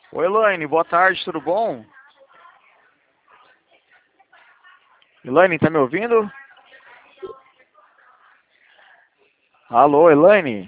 Oi, Elaine, boa tarde, tudo bom? Elaine, tá me ouvindo? Alô, Elaine?